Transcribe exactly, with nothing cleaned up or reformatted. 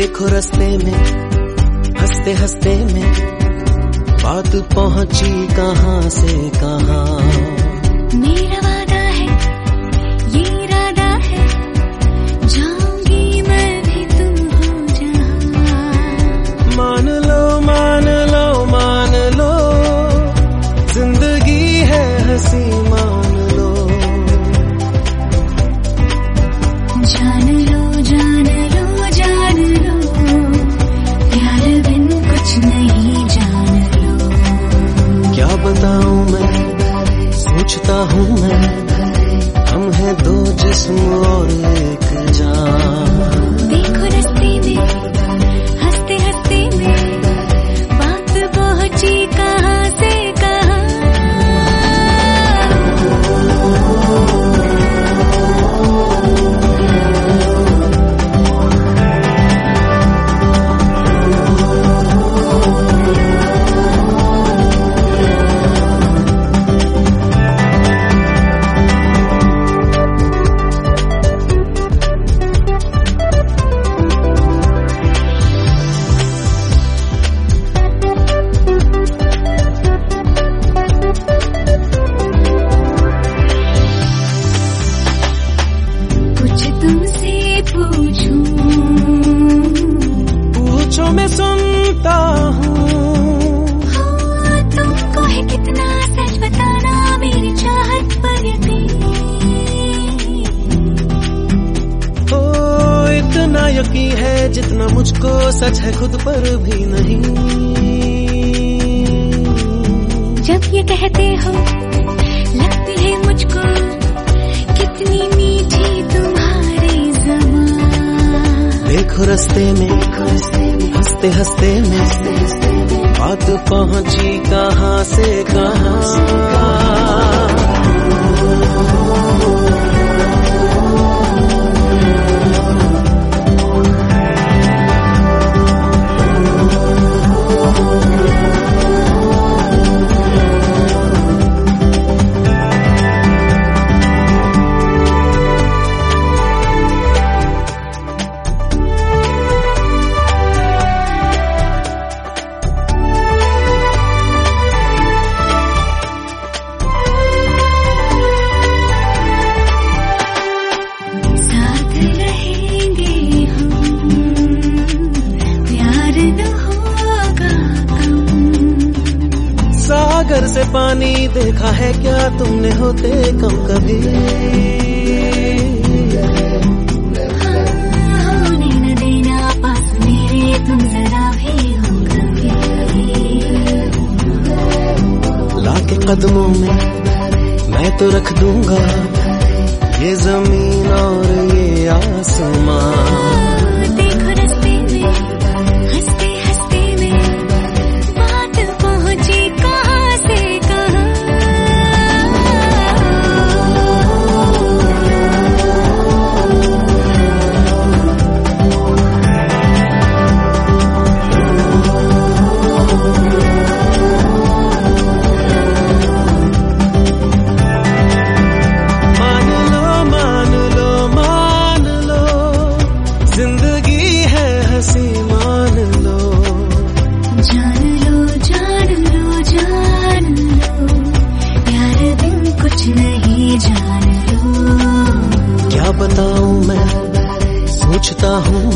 देखो रास्ते में हंसते हंसते में बात पहुंची कहां से कहां। मेरा वादा है ये इरादा है, जाऊंगी मैं भी तुम हो जहां। मान लो मान लो मान लो, जिंदगी है हंसी मान लो। जान लो जान लो जान लो, प्यार बिन कुछ नहीं जान लो। क्या बताऊं मैं सोचता हूँ मैं, हम हैं दो जिस्म और एक जान। देखो रास्ते में हंसते हंसते में बात पहुंची कहां से कहां। तुमसे पूछूं, पूछो मैं सुनता हूँ। हाँ, तुमको है कितना सच बताना मेरी चाहत पर यकीन। ओ इतना यकीन है जितना मुझको सच है खुद पर भी नहीं। जब ये कहते हो लगती है मुझको कितनी मीठी तुम्हारी ज़बान। देखो रास्ते में हंसते हंसते में बात पहुंची कहां से कहां। सागर से पानी देखा है क्या तुमने होते कम कभी। हाँ, होने न देना पास मेरे तुम जरा भी हो कभी। लाके कदमों में मैं तो रख दूंगा ये जमीन और ये आसमां। बताऊं मैं सोचता हूँ